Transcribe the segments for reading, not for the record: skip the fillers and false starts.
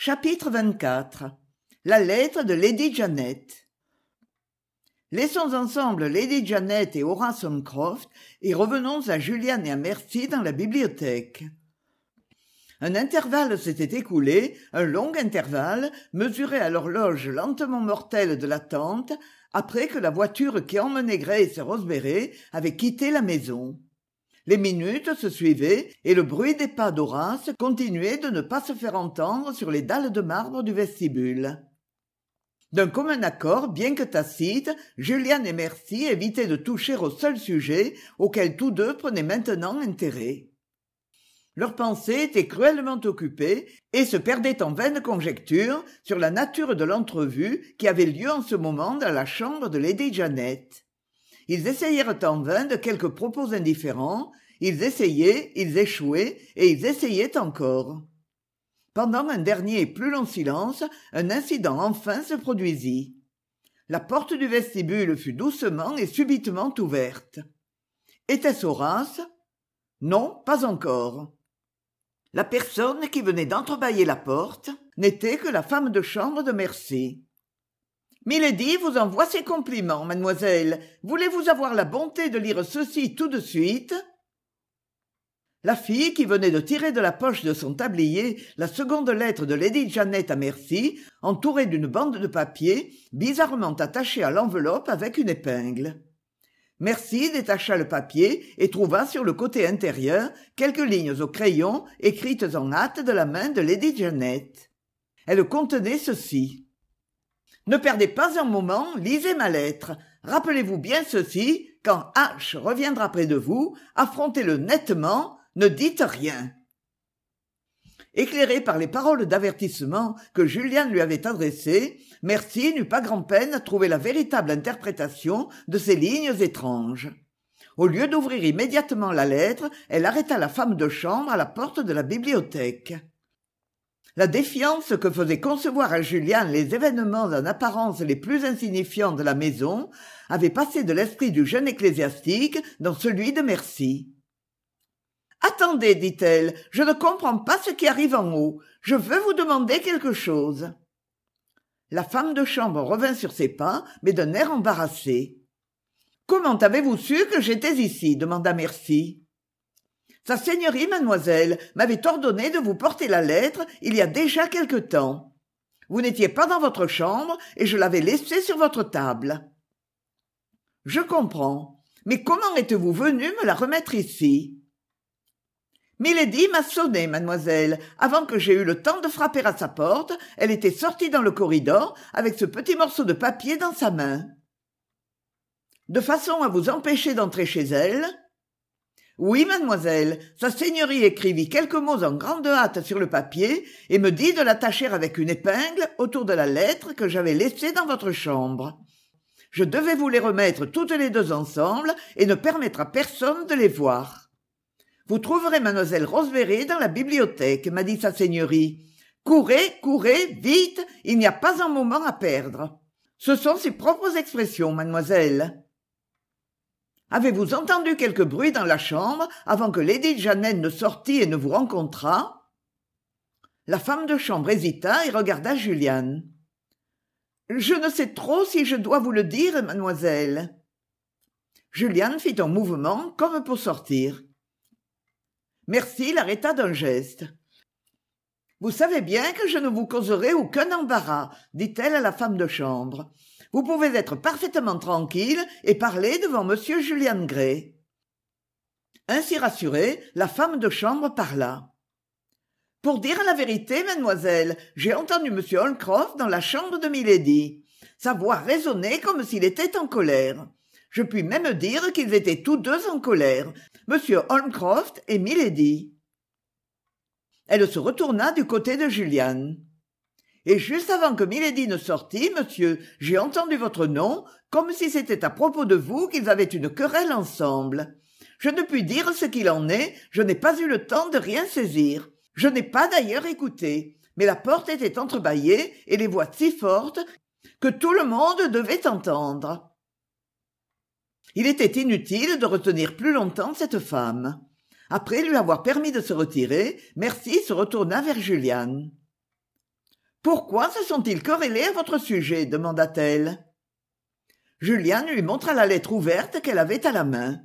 Chapitre 24. La lettre de Lady Janet. Laissons ensemble Lady Janet et Horace Holmcroft et revenons à Julian et à Mercy dans la bibliothèque. Un intervalle s'était écoulé, un long intervalle, mesuré à l'horloge lentement mortelle de l'attente, après que la voiture qui emmenait Grace et Rosemary avait quitté la maison. Les minutes se suivaient et le bruit des pas d'Horace continuait de ne pas se faire entendre sur les dalles de marbre du vestibule. D'un commun accord, bien que tacite, Julian et Mercy évitaient de toucher au seul sujet auquel tous deux prenaient maintenant intérêt. Leurs pensées étaient cruellement occupées et se perdaient en vaines conjectures sur la nature de l'entrevue qui avait lieu en ce moment dans la chambre de Lady Janet. Ils essayèrent en vain de quelques propos indifférents, ils essayaient, ils échouaient, et ils essayaient encore. Pendant un dernier et plus long silence, un incident enfin se produisit. La porte du vestibule fut doucement et subitement ouverte. Était-ce Horace ? Non, pas encore. La personne qui venait d'entrebâiller la porte n'était que la femme de chambre de Mercy. « Milady vous envoie ses compliments, mademoiselle. Voulez-vous avoir la bonté de lire ceci tout de suite ?» La fille, qui venait de tirer de la poche de son tablier la seconde lettre de Lady Janet à Mercy, entourée d'une bande de papier, bizarrement attachée à l'enveloppe avec une épingle. Mercy détacha le papier et trouva sur le côté intérieur quelques lignes au crayon écrites en hâte de la main de Lady Janet. Elles contenaient ceci. « Ne perdez pas un moment, lisez ma lettre. Rappelez-vous bien ceci, quand H reviendra près de vous, affrontez-le nettement, ne dites rien. » Éclairé par les paroles d'avertissement que Julian lui avait adressées, Mercy n'eut pas grand-peine à trouver la véritable interprétation de ces lignes étranges. Au lieu d'ouvrir immédiatement la lettre, elle arrêta la femme de chambre à la porte de la bibliothèque. La défiance que faisaient concevoir à Julian les événements en apparence les plus insignifiants de la maison avait passé de l'esprit du jeune ecclésiastique dans celui de Mercy. « Attendez, dit-elle, je ne comprends pas ce qui arrive en haut. Je veux vous demander quelque chose. » La femme de chambre revint sur ses pas, mais d'un air embarrassé. « Comment avez-vous su que j'étais ici ?» demanda Mercy. « Sa seigneurie, mademoiselle, m'avait ordonné de vous porter la lettre il y a déjà quelque temps. Vous n'étiez pas dans votre chambre et je l'avais laissée sur votre table. »« Je comprends. Mais comment êtes-vous venue me la remettre ici ?»« Milady m'a sonné, mademoiselle. Avant que j'aie eu le temps de frapper à sa porte, elle était sortie dans le corridor avec ce petit morceau de papier dans sa main. »« De façon à vous empêcher d'entrer chez elle ?»« Oui, mademoiselle, sa seigneurie écrivit quelques mots en grande hâte sur le papier et me dit de l'attacher avec une épingle autour de la lettre que j'avais laissée dans votre chambre. Je devais vous les remettre toutes les deux ensemble et ne permettre à personne de les voir. Vous trouverez mademoiselle Rosemary dans la bibliothèque, m'a dit sa seigneurie. Courez, courez, vite, il n'y a pas un moment à perdre. Ce sont ses propres expressions, mademoiselle. Avez-vous entendu quelque bruit dans la chambre avant que Lady Janet ne sortît et ne vous rencontrât ? » La femme de chambre hésita et regarda Julian. « Je ne sais trop si je dois vous le dire, mademoiselle. » Julian fit un mouvement comme pour sortir. Mercy l'arrêta d'un geste. « Vous savez bien que je ne vous causerai aucun embarras, dit-elle à la femme de chambre. Vous pouvez être parfaitement tranquille et parler devant monsieur Julian Gray. » Ainsi rassurée, la femme de chambre parla. « Pour dire la vérité, mademoiselle, j'ai entendu monsieur Holmcroft dans la chambre de Milady. Sa voix résonnait comme s'il était en colère. Je puis même dire qu'ils étaient tous deux en colère, monsieur Holmcroft et Milady. » Elle se retourna du côté de Julian. « Et juste avant que Milady ne sortît, monsieur, j'ai entendu votre nom, comme si c'était à propos de vous qu'ils avaient une querelle ensemble. Je ne puis dire ce qu'il en est, je n'ai pas eu le temps de rien saisir. Je n'ai pas d'ailleurs écouté, mais la porte était entrebâillée et les voix si fortes que tout le monde devait entendre. » Il était inutile de retenir plus longtemps cette femme. Après lui avoir permis de se retirer, Mercy se retourna vers Julian. Pourquoi se sont-ils querellés à votre sujet demanda-t-elle. Julian lui montra la lettre ouverte qu'elle avait à la main.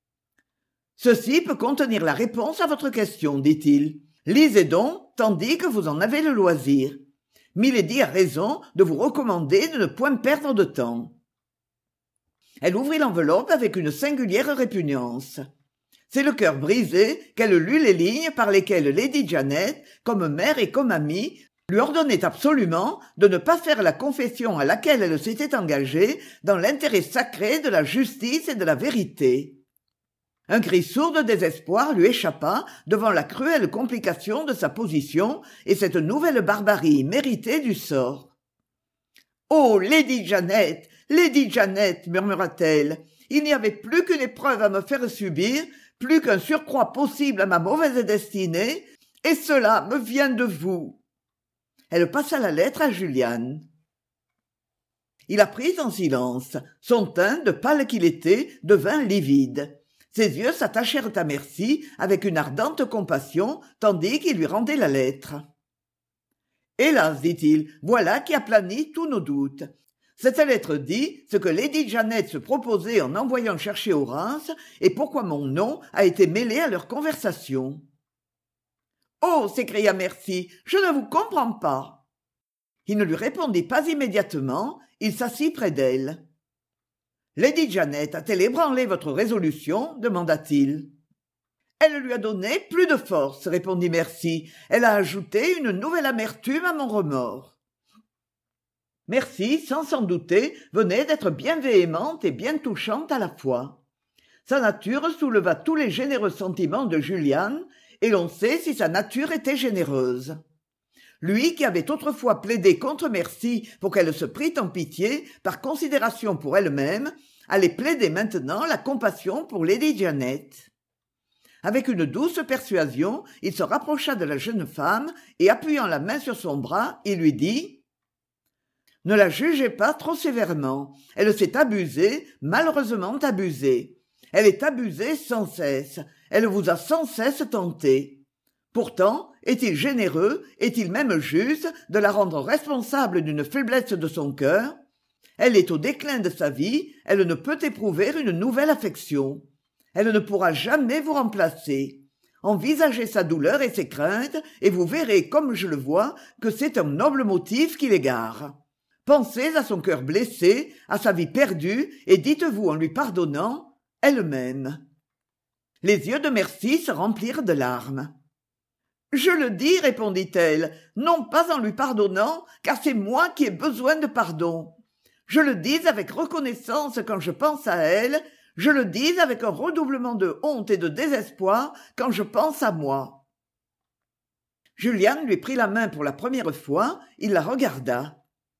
Ceci peut contenir la réponse à votre question, dit-il. Lisez donc, tandis que vous en avez le loisir. Milady a raison de vous recommander de ne point perdre de temps. Elle ouvrit l'enveloppe avec une singulière répugnance. C'est le cœur brisé qu'elle lut les lignes par lesquelles Lady Janet, comme mère et comme amie, lui ordonnait absolument de ne pas faire la confession à laquelle elle s'était engagée dans l'intérêt sacré de la justice et de la vérité. Un cri sourd de désespoir lui échappa devant la cruelle complication de sa position et cette nouvelle barbarie méritée du sort. « Oh, Lady Janet, Lady Janet, murmura-t-elle, il n'y avait plus qu'une épreuve à me faire subir, plus qu'un surcroît possible à ma mauvaise destinée, et cela me vient de vous. » Elle passa la lettre à Julian. Il la prit en silence. Son teint, de pâle qu'il était, devint livide. Ses yeux s'attachèrent à Mercy avec une ardente compassion, tandis qu'il lui rendait la lettre. « Hélas, dit-il, voilà qui aplanit tous nos doutes. Cette lettre dit ce que Lady Janet se proposait en envoyant chercher Horace et pourquoi mon nom a été mêlé à leur conversation. »« Oh !» s'écria Mercy, « je ne vous comprends pas. » Il ne lui répondit pas immédiatement, il s'assit près d'elle. « Lady Janet a-t-elle ébranlé votre résolution ?» demanda-t-il. « Elle lui a donné plus de force, » répondit Mercy. « Elle a ajouté une nouvelle amertume à mon remords. » Mercy, sans s'en douter, venait d'être bien véhémente et bien touchante à la fois. Sa nature souleva tous les généreux sentiments de Julian, et l'on sait si sa nature était généreuse. Lui qui avait autrefois plaidé contre Mercy pour qu'elle se prît en pitié par considération pour elle-même, allait plaider maintenant la compassion pour Lady Janet. Avec une douce persuasion, il se rapprocha de la jeune femme et, appuyant la main sur son bras, il lui dit « Ne la jugez pas trop sévèrement. Elle s'est abusée, malheureusement abusée. Elle est abusée sans cesse. Elle vous a sans cesse tenté. Pourtant, est-il généreux, est-il même juste de la rendre responsable d'une faiblesse de son cœur? Elle est au déclin de sa vie, elle ne peut éprouver une nouvelle affection. Elle ne pourra jamais vous remplacer. Envisagez sa douleur et ses craintes, et vous verrez, comme je le vois, que c'est un noble motif qui l'égare. Pensez à son cœur blessé, à sa vie perdue, et dites-vous en lui pardonnant, elle m'aime. » Les yeux de Mercy se remplirent de larmes. « Je le dis, répondit-elle, non pas en lui pardonnant, car c'est moi qui ai besoin de pardon. Je le dis avec reconnaissance quand je pense à elle, je le dis avec un redoublement de honte et de désespoir quand je pense à moi. » Julian lui prit la main pour la première fois, il la regarda.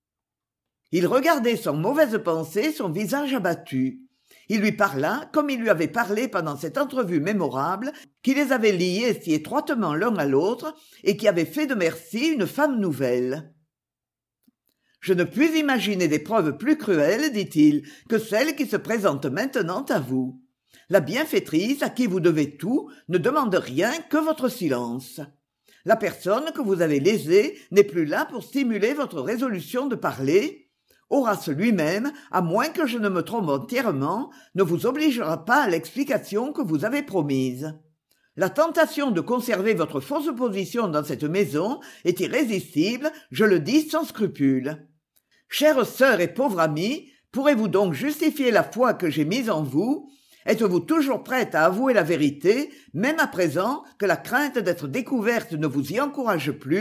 Il regardait sans mauvaise pensée son visage abattu. Il lui parla comme il lui avait parlé pendant cette entrevue mémorable qui les avait liés si étroitement l'un à l'autre et qui avait fait de Mercy une femme nouvelle. « Je ne puis imaginer d'épreuve plus cruelle, dit-il, que celle qui se présente maintenant à vous. La bienfaitrice à qui vous devez tout ne demande rien que votre silence. La personne que vous avez lésée n'est plus là pour stimuler votre résolution de parler. Horace lui-même, à moins que je ne me trompe entièrement, ne vous obligera pas à l'explication que vous avez promise. La tentation de conserver votre fausse position dans cette maison est irrésistible, je le dis sans scrupule. Chère sœur et pauvre amie, pourrez-vous donc justifier la foi que j'ai mise en vous? Êtes-vous toujours prête à avouer la vérité, même à présent que la crainte d'être découverte ne vous y encourage plus? »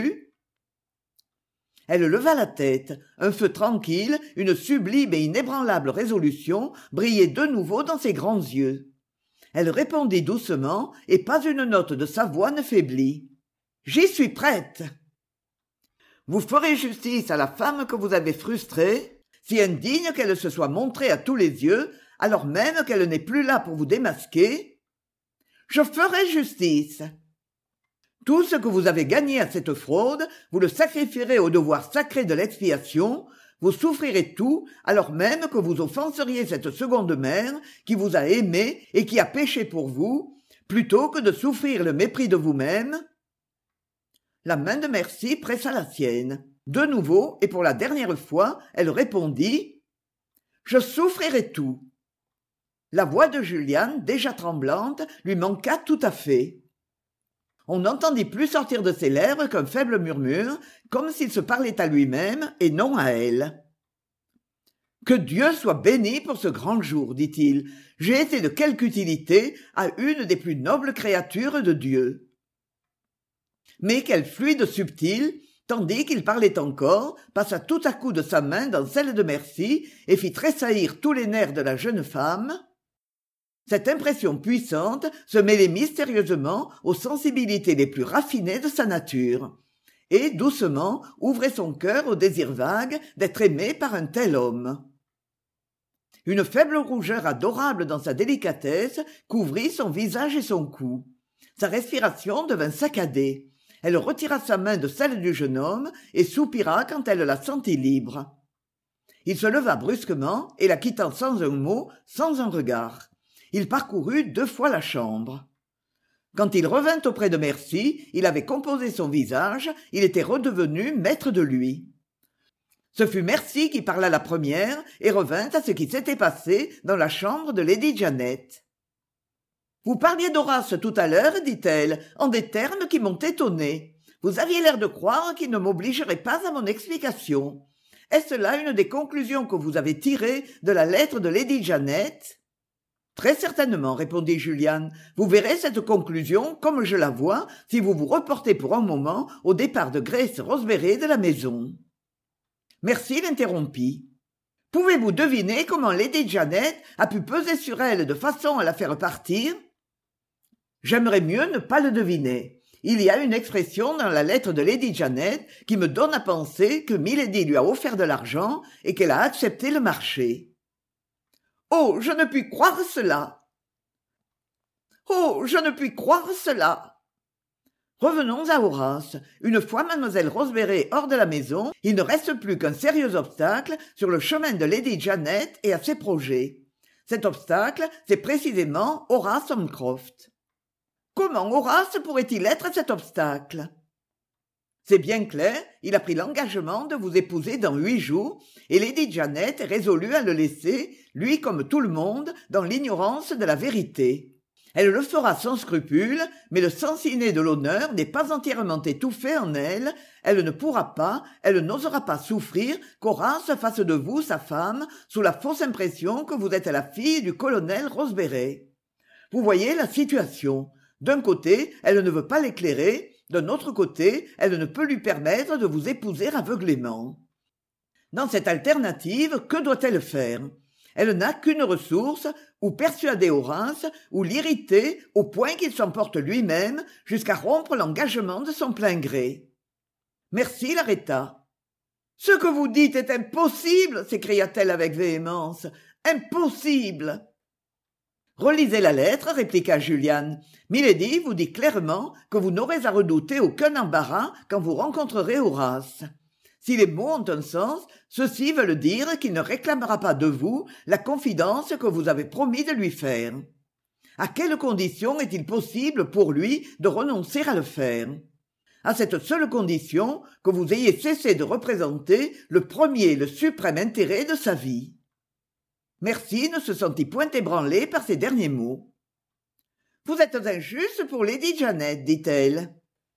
Elle leva la tête. Un feu tranquille, une sublime et inébranlable résolution brillaient de nouveau dans ses grands yeux. Elle répondit doucement, et pas une note de sa voix ne faiblit. « J'y suis prête. » Vous ferez justice à la femme que vous avez frustrée, si indigne qu'elle se soit montrée à tous les yeux, alors même qu'elle n'est plus là pour vous démasquer. Je ferai justice. Tout ce que vous avez gagné à cette fraude, vous le sacrifierez au devoir sacré de l'expiation, vous souffrirez tout, alors même que vous offenseriez cette seconde mère qui vous a aimé et qui a péché pour vous, plutôt que de souffrir le mépris de vous-même. La main de Mercy pressa la sienne. De nouveau, et pour la dernière fois, elle répondit « Je souffrirai tout ». La voix de Julian, déjà tremblante, lui manqua tout à fait. On n'entendit plus sortir de ses lèvres qu'un faible murmure, comme s'il se parlait à lui-même et non à elle. « Que Dieu soit béni pour ce grand jour, dit-il. J'ai été de quelque utilité à une des plus nobles créatures de Dieu. » Mais quel fluide subtil, tandis qu'il parlait encore, passa tout à coup de sa main dans celle de Mercy et fit tressaillir tous les nerfs de la jeune femme. Cette impression puissante se mêlait mystérieusement aux sensibilités les plus raffinées de sa nature, et doucement ouvrait son cœur au désir vague d'être aimé par un tel homme. Une faible rougeur adorable dans sa délicatesse couvrit son visage et son cou. Sa respiration devint saccadée. Elle retira sa main de celle du jeune homme et soupira quand elle la sentit libre. Il se leva brusquement et la quittant sans un mot, sans un regard. Il parcourut 2 fois la chambre. Quand il revint auprès de Mercy, il avait composé son visage, il était redevenu maître de lui. Ce fut Mercy qui parla la première et revint à ce qui s'était passé dans la chambre de Lady Janet. « Vous parliez d'Horace tout à l'heure, dit-elle, en des termes qui m'ont étonné. Vous aviez l'air de croire qu'il ne m'obligerait pas à mon explication. Est-ce là une des conclusions que vous avez tirées de la lettre de Lady Janet ?» Très certainement, répondit Julian. Vous verrez cette conclusion, comme je la vois, si vous vous reportez pour un moment au départ de Grace Roseberry de la maison. Mercy l'interrompit. Pouvez-vous deviner comment Lady Janet a pu peser sur elle de façon à la faire partir? J'aimerais mieux ne pas le deviner. Il y a une expression dans la lettre de Lady Janet qui me donne à penser que Milady lui a offert de l'argent et qu'elle a accepté le marché. Oh, je ne puis croire cela. Oh, je ne puis croire cela. Revenons à Horace. Une fois mademoiselle Roseberry hors de la maison, il ne reste plus qu'un sérieux obstacle sur le chemin de Lady Janet et à ses projets. Cet obstacle, c'est précisément Horace Holmcroft. Comment Horace pourrait-il être cet obstacle? C'est bien clair, il a pris l'engagement de vous épouser dans 8 jours, et Lady Janet est résolue à le laisser, lui comme tout le monde, dans l'ignorance de la vérité. Elle le fera sans scrupule, mais le sens inné de l'honneur n'est pas entièrement étouffé en elle, elle ne pourra pas, elle n'osera pas souffrir qu'Horace fasse de vous sa femme, sous la fausse impression que vous êtes la fille du colonel Roseberry. Vous voyez la situation. D'un côté, elle ne veut pas l'éclairer, d'un autre côté, elle ne peut lui permettre de vous épouser aveuglément. Dans cette alternative, que doit-elle faire? Elle n'a qu'une ressource, ou persuader Horace, ou l'irriter au point qu'il s'emporte lui-même jusqu'à rompre l'engagement de son plein gré. Mercy l'arrêta. « Ce que vous dites est impossible !» s'écria-t-elle avec véhémence. « Impossible !» Relisez la lettre, répliqua Julian. Milady vous dit clairement que vous n'aurez à redouter aucun embarras quand vous rencontrerez Horace. Si les mots ont un sens, ceux-ci veulent dire qu'il ne réclamera pas de vous la confidence que vous avez promis de lui faire. À quelles conditions est-il possible pour lui de renoncer à le faire? À cette seule condition que vous ayez cessé de représenter le premier et le suprême intérêt de sa vie. Mercy ne se sentit point ébranlée par ces derniers mots. « Vous êtes injuste pour Lady Janet, dit-elle. »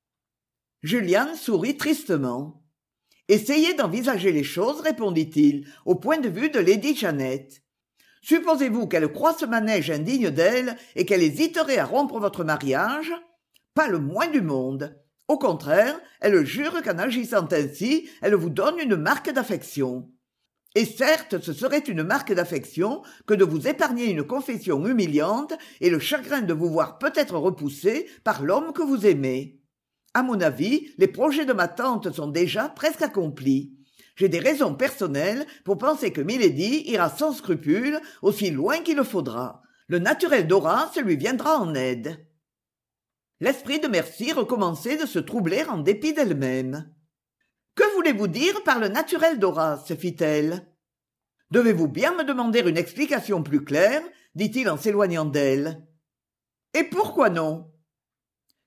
Julian sourit tristement. « Essayez d'envisager les choses, répondit-il, au point de vue de Lady Janet. Supposez-vous qu'elle croie ce manège indigne d'elle et qu'elle hésiterait à rompre votre mariage? Pas le moins du monde. Au contraire, elle jure qu'en agissant ainsi, elle vous donne une marque d'affection. Et certes, ce serait une marque d'affection que de vous épargner une confession humiliante et le chagrin de vous voir peut-être repoussé par l'homme que vous aimez. À mon avis, les projets de ma tante sont déjà presque accomplis. J'ai des raisons personnelles pour penser que Milady ira sans scrupule aussi loin qu'il le faudra. Le naturel d'Horace lui viendra en aide. » L'esprit de Mercy recommençait de se troubler en dépit d'elle-même. « Que voulez-vous dire par le naturel d'Horace ?» fit-elle. « Devez-vous bien me demander une explication plus claire ?» dit-il en s'éloignant d'elle. « Et pourquoi non ?»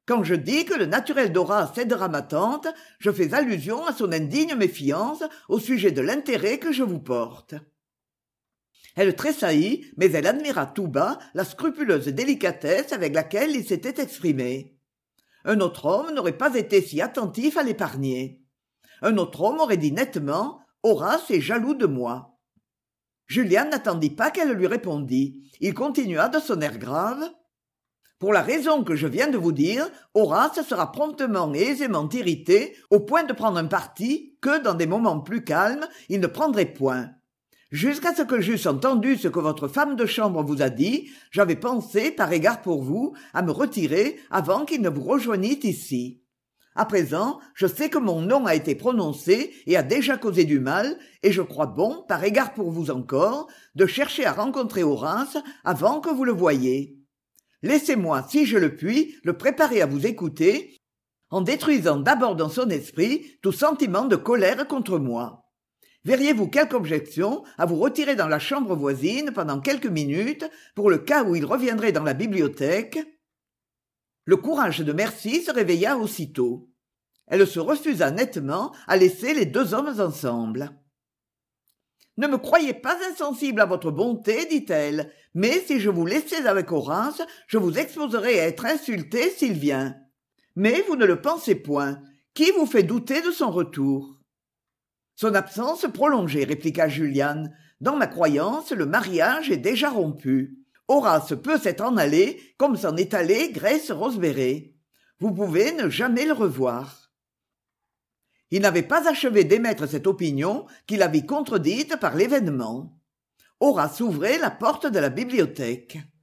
Quand je dis que le naturel d'Horace aidera ma tante, je fais allusion à son indigne méfiance au sujet de l'intérêt que je vous porte. Elle tressaillit, mais elle admira tout bas la scrupuleuse délicatesse avec laquelle il s'était exprimé. Un autre homme n'aurait pas été si attentif à l'épargner. Un autre homme aurait dit nettement « Horace est jaloux de moi ». Julien n'attendit pas qu'elle lui répondît. Il continua de son air grave. Pour la raison que je viens de vous dire, Horace sera promptement et aisément irrité au point de prendre un parti que, dans des moments plus calmes, il ne prendrait point. Jusqu'à ce que j'eusse entendu ce que votre femme de chambre vous a dit, j'avais pensé, par égard pour vous, à me retirer avant qu'il ne vous rejoignît ici. À présent, je sais que mon nom a été prononcé et a déjà causé du mal, et je crois bon, par égard pour vous encore, de chercher à rencontrer Horace avant que vous le voyiez. Laissez-moi, si je le puis, le préparer à vous écouter, en détruisant d'abord dans son esprit tout sentiment de colère contre moi. Verriez-vous quelque objection à vous retirer dans la chambre voisine pendant quelques minutes, pour le cas où il reviendrait dans la bibliothèque ? Le courage de Mercy se réveilla aussitôt. Elle se refusa nettement à laisser les deux hommes ensemble. « Ne me croyez pas insensible à votre bonté, dit-elle, mais si je vous laissais avec Horace, je vous exposerais à être insulté s'il vient. Mais vous ne le pensez point. Qui vous fait douter de son retour ?» Son absence prolongée, répliqua Julian. Dans ma croyance, le mariage est déjà rompu. Horace peut s'être en allé comme s'en est allé Grace Roseberry. Vous pouvez ne jamais le revoir. Il n'avait pas achevé d'émettre cette opinion qu'il la vit contredite par l'événement. Horace ouvrait la porte de la bibliothèque.